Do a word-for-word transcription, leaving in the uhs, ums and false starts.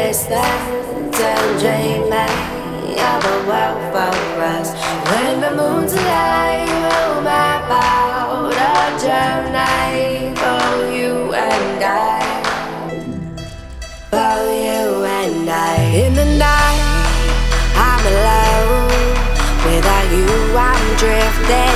wasteland and dreaming of a world for us. When the moon's alive, we'll map out a journey for you and I. For you and I. In the night, I'm alone. Without you, I'm drifting.